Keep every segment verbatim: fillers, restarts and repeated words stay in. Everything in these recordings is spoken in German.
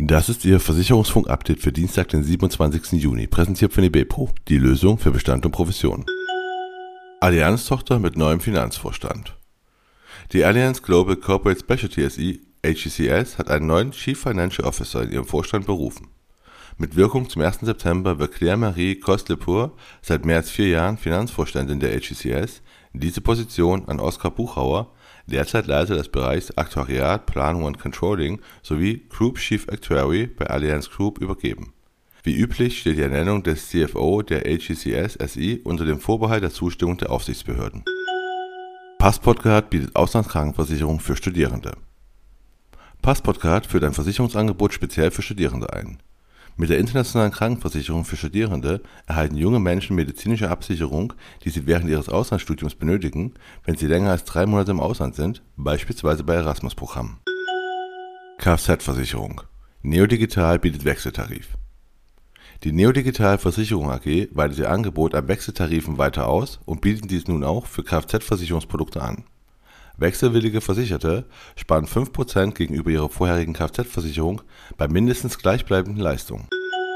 Das ist Ihr Versicherungsfunk-Update für Dienstag, den siebenundzwanzigsten Juni, präsentiert von eBayPro, die Lösung für Bestand und Provision. Allianz-Tochter mit neuem Finanzvorstand. Die Allianz Global Corporate Specialty S E, H C C S, hat einen neuen Chief Financial Officer in ihrem Vorstand berufen. Mit Wirkung zum ersten September wird Claire-Marie Coste-Lepore seit mehr als vier Jahren Finanzvorständin der H C C S, diese Position an Oskar Buchauer, derzeit Leiter des Bereichs Aktuariat, Planung und Controlling sowie Group Chief Actuary bei Allianz Group, übergeben. Wie üblich steht die Ernennung des C F O der H C C S S I unter dem Vorbehalt der Zustimmung der Aufsichtsbehörden. Passportcard bietet Auslandskrankenversicherung für Studierende. Passportcard führt ein Versicherungsangebot speziell für Studierende ein. Mit der internationalen Krankenversicherung für Studierende erhalten junge Menschen medizinische Absicherung, die sie während ihres Auslandsstudiums benötigen, wenn sie länger als drei Monate im Ausland sind, beispielsweise bei Erasmus-Programmen. Kfz-Versicherung. Neodigital bietet Wechseltarif. Die Neodigital Versicherung A G weitet ihr Angebot an Wechseltarifen weiter aus und bietet dies nun auch für Kfz-Versicherungsprodukte an. Wechselwillige Versicherte sparen fünf Prozent gegenüber ihrer vorherigen Kfz-Versicherung bei mindestens gleichbleibenden Leistungen.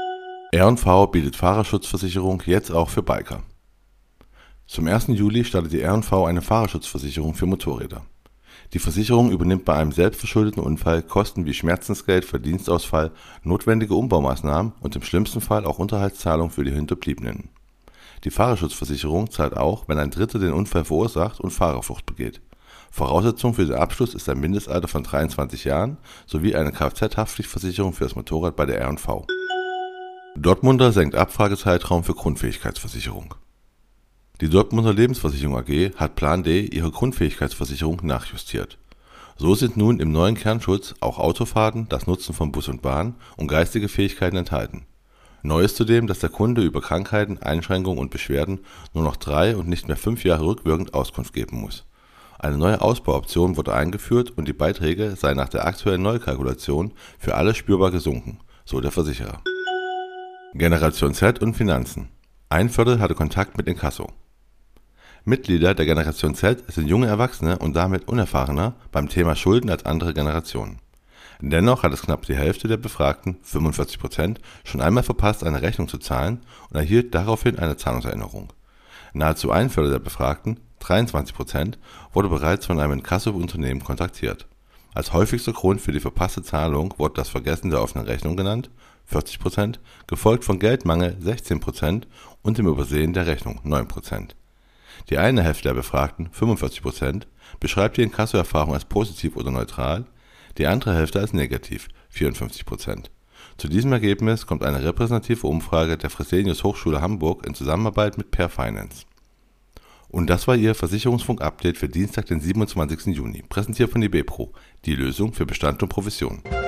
R und V bietet Fahrerschutzversicherung jetzt auch für Biker. Zum ersten Juli startet die R und V eine Fahrerschutzversicherung für Motorräder. Die Versicherung übernimmt bei einem selbstverschuldeten Unfall Kosten wie Schmerzensgeld, Verdienstausfall, notwendige Umbaumaßnahmen und im schlimmsten Fall auch Unterhaltszahlung für die Hinterbliebenen. Die Fahrerschutzversicherung zahlt auch, wenn ein Dritter den Unfall verursacht und Fahrerflucht begeht. Voraussetzung für den Abschluss ist ein Mindestalter von dreiundzwanzig Jahren sowie eine Kfz-Haftpflichtversicherung für das Motorrad bei der R und V. Dortmunder senkt Abfragezeitraum für Grundfähigkeitsversicherung. Die Dortmunder Lebensversicherung A G hat Plan D ihre Grundfähigkeitsversicherung nachjustiert. So sind nun im neuen Kernschutz auch Autofahrten, das Nutzen von Bus und Bahn und geistige Fähigkeiten enthalten. Neu ist zudem, dass der Kunde über Krankheiten, Einschränkungen und Beschwerden nur noch drei und nicht mehr fünf Jahre rückwirkend Auskunft geben muss. Eine neue Ausbauoption wurde eingeführt und die Beiträge seien nach der aktuellen Neukalkulation für alle spürbar gesunken, so der Versicherer. Generation Z und Finanzen. Ein Viertel hatte Kontakt mit Inkasso. Mitglieder der Generation Z sind junge Erwachsene und damit unerfahrener beim Thema Schulden als andere Generationen. Dennoch hat es knapp die Hälfte der Befragten, fünfundvierzig Prozent, schon einmal verpasst, eine Rechnung zu zahlen und erhielt daraufhin eine Zahlungserinnerung. Nahezu ein Viertel der Befragten, dreiundzwanzig Prozent, wurde bereits von einem Inkasso-Unternehmen kontaktiert. Als häufigster Grund für die verpasste Zahlung wurde das Vergessen der offenen Rechnung genannt, vierzig Prozent, gefolgt von Geldmangel, sechzehn Prozent, und dem Übersehen der Rechnung, neun Prozent. Die eine Hälfte der Befragten, fünfundvierzig Prozent, beschreibt die Inkasso-Erfahrung als positiv oder neutral, die andere Hälfte als negativ, vierundfünfzig Prozent. Zu diesem Ergebnis kommt eine repräsentative Umfrage der Fresenius Hochschule Hamburg in Zusammenarbeit mit Pair Finance. Und das war Ihr Versicherungsfunk-Update für Dienstag, den siebenundzwanzigsten Juni, präsentiert von eBayPro, die Lösung für Bestand und Provision.